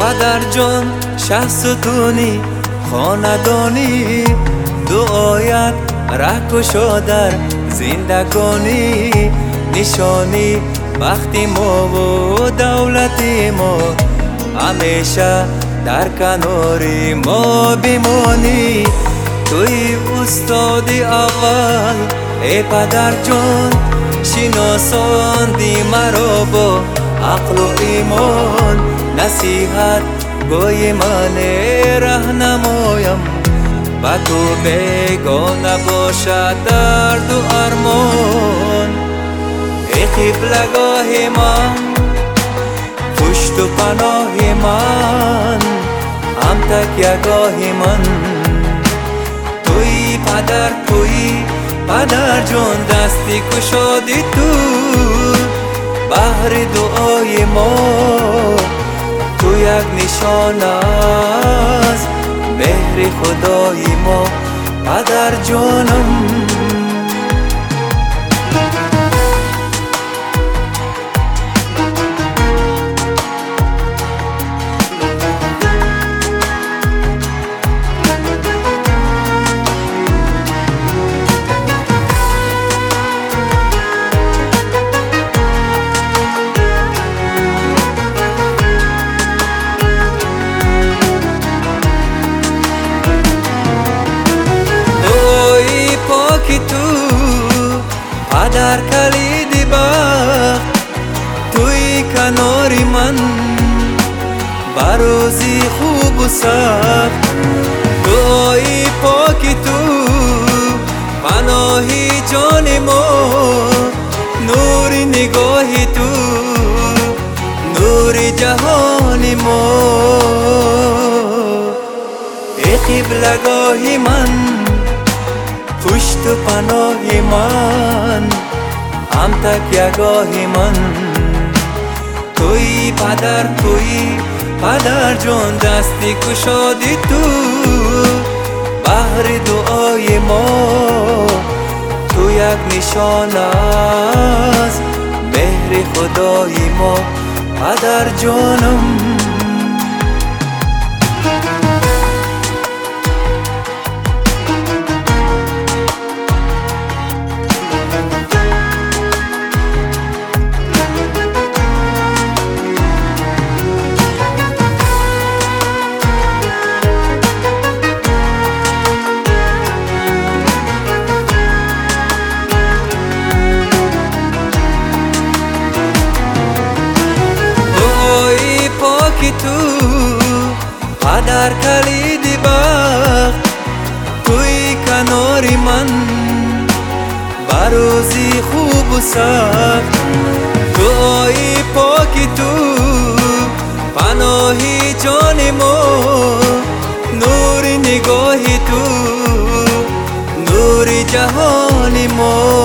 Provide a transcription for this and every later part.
پدر جان شخصتونی خاندانی دعایت رهکشا در زندگانی نشانی وقتی ما و دولتی ما همیشه در کناری ما بمانی توی استادی اول ای پدر جان شناساندی مرا با عقل و ایمان نصیحت گوی من رهنمایم و تو بیگانه باشد درد و ارمان ای قبلگاه من پشت و پناه من هم تکیهگاه من توی پدر جان دستی کشادی تو بحر دعای ما تو یک نشان از مهر خدای ما پدر جانم پدر کلید بخت توی کنار من بروزی خوب و سخت دعای پاک تو پناهی جان ما نور نگاه تو نور جهان ما ای قبلگاه من پشت و پناه من هم تکیهگاه من توی پدر جان دستی کشادی تو بحر دعای ما تو یک نشان از مهر خدای ما پدر جانم تو پدر کلید بخت توی کنار من بروزی خوب و سخت دعای پاک تو پناهی جان ما نور نگاه تو نور جهان ما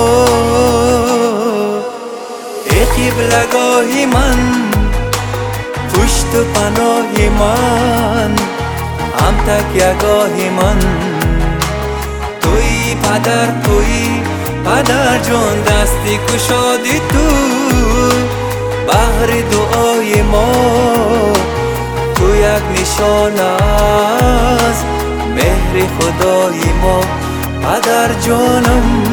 ای قبلگاه من پشت و پناه من هم تکیهگاه من توی پدر جان دستی کشادی تو بحر دعای ما تو یک نشان از مهر خدای ما پدر جانم